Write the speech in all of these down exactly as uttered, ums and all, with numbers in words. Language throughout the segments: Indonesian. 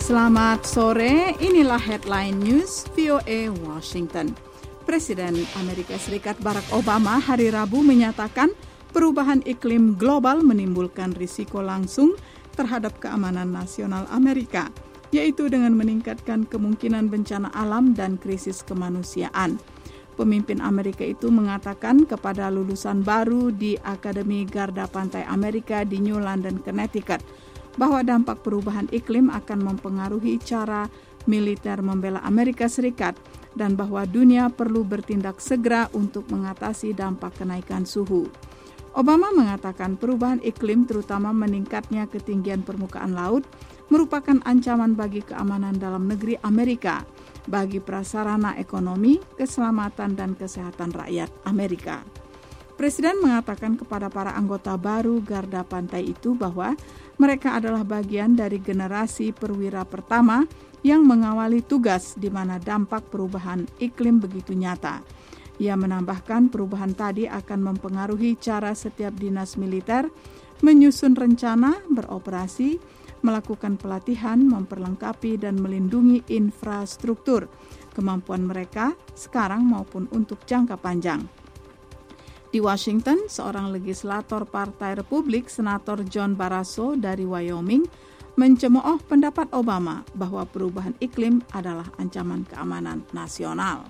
Selamat sore, inilah headline news V O A Washington. Presiden Amerika Serikat Barack Obama hari Rabu menyatakan perubahan iklim global menimbulkan risiko langsung terhadap keamanan nasional Amerika, yaitu dengan meningkatkan kemungkinan bencana alam dan krisis kemanusiaan. Pemimpin Amerika itu mengatakan kepada lulusan baru di Akademi Garda Pantai Amerika di New London, Connecticut, bahwa dampak perubahan iklim akan mempengaruhi cara militer membela Amerika Serikat dan bahwa dunia perlu bertindak segera untuk mengatasi dampak kenaikan suhu. Obama mengatakan perubahan iklim, terutama meningkatnya ketinggian permukaan laut, merupakan ancaman bagi keamanan dalam negeri Amerika, bagi prasarana ekonomi, keselamatan, dan kesehatan rakyat Amerika. Presiden mengatakan kepada para anggota baru Garda Pantai itu bahwa mereka adalah bagian dari generasi perwira pertama yang mengawali tugas di mana dampak perubahan iklim begitu nyata. Ia menambahkan perubahan tadi akan mempengaruhi cara setiap dinas militer menyusun rencana, beroperasi, melakukan pelatihan, memperlengkapi dan melindungi infrastruktur, kemampuan mereka sekarang maupun untuk jangka panjang. Di Washington, seorang legislator Partai Republik, Senator John Barrasso dari Wyoming, mencemooh pendapat Obama bahwa perubahan iklim adalah ancaman keamanan nasional.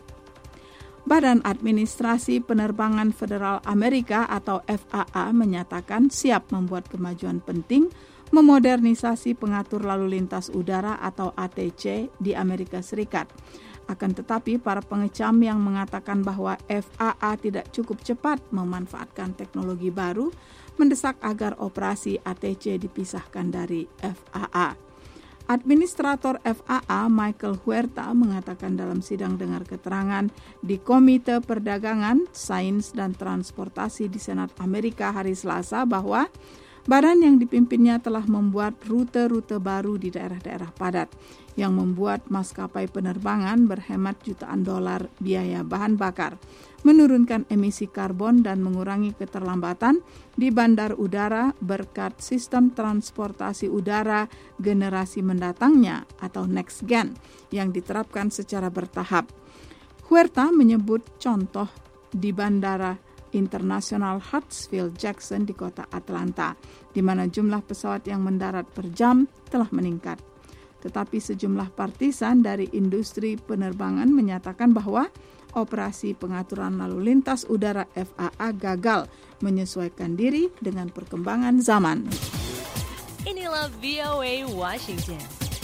Badan Administrasi Penerbangan Federal Amerika atau F A A menyatakan siap membuat kemajuan penting memodernisasi pengatur lalu lintas udara atau A T C di Amerika Serikat. Akan tetapi, para pengecam yang mengatakan bahwa F A A tidak cukup cepat memanfaatkan teknologi baru mendesak agar operasi A T C dipisahkan dari F A A. Administrator F A A Michael Huerta mengatakan dalam sidang dengar keterangan di Komite Perdagangan, Sains, dan Transportasi di Senat Amerika hari Selasa bahwa badan yang dipimpinnya telah membuat rute-rute baru di daerah-daerah padat yang membuat maskapai penerbangan berhemat jutaan dolar biaya bahan bakar, menurunkan emisi karbon dan mengurangi keterlambatan di bandar udara berkat sistem transportasi udara generasi mendatangnya atau Next Gen yang diterapkan secara bertahap. Huerta menyebut contoh di bandara Internasional Hartsfield-Jackson di kota Atlanta, di mana jumlah pesawat yang mendarat per jam telah meningkat. Tetapi sejumlah partisan dari industri penerbangan menyatakan bahwa operasi pengaturan lalu lintas udara F A A gagal menyesuaikan diri dengan perkembangan zaman. Inilah V O A Washington.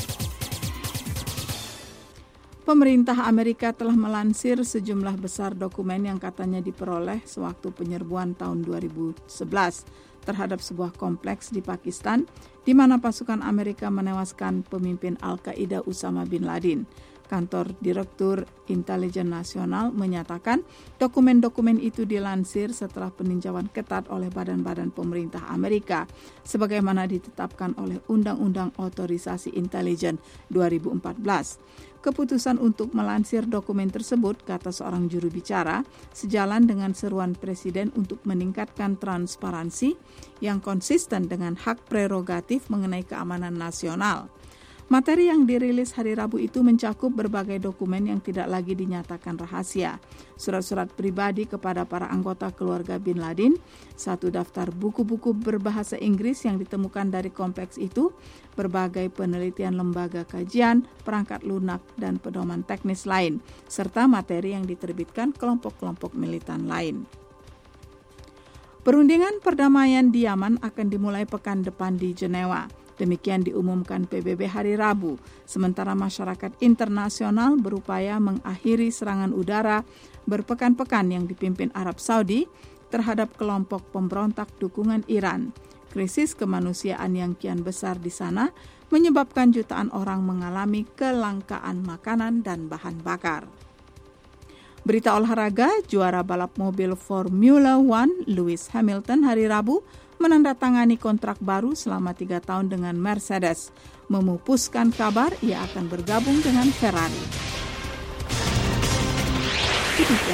Pemerintah Amerika telah melansir sejumlah besar dokumen yang katanya diperoleh sewaktu penyerbuan tahun dua ribu sebelas terhadap sebuah kompleks di Pakistan, di mana pasukan Amerika menewaskan pemimpin Al-Qaeda Usama bin Laden. Kantor Direktur Intelijen Nasional menyatakan dokumen-dokumen itu dilansir setelah peninjauan ketat oleh badan-badan pemerintah Amerika, sebagaimana ditetapkan oleh Undang-Undang Otorisasi Intelijen dua ribu empat belas. Keputusan untuk melansir dokumen tersebut, kata seorang juru bicara, sejalan dengan seruan Presiden untuk meningkatkan transparansi yang konsisten dengan hak prerogatif mengenai keamanan nasional. Materi yang dirilis hari Rabu itu mencakup berbagai dokumen yang tidak lagi dinyatakan rahasia, surat-surat pribadi kepada para anggota keluarga bin Laden, satu daftar buku-buku berbahasa Inggris yang ditemukan dari kompleks itu, berbagai penelitian lembaga kajian, perangkat lunak, dan pedoman teknis lain, serta materi yang diterbitkan kelompok-kelompok militan lain. Perundingan perdamaian di Yaman akan dimulai pekan depan di Jenewa. Demikian diumumkan P B B hari Rabu, sementara masyarakat internasional berupaya mengakhiri serangan udara berpekan-pekan yang dipimpin Arab Saudi terhadap kelompok pemberontak dukungan Iran. Krisis kemanusiaan yang kian besar di sana menyebabkan jutaan orang mengalami kelangkaan makanan dan bahan bakar. Berita olahraga, juara balap mobil Formula One Lewis Hamilton hari Rabu menandatangani kontrak baru selama tiga tahun dengan Mercedes, memupuskan kabar ia akan bergabung dengan Ferrari.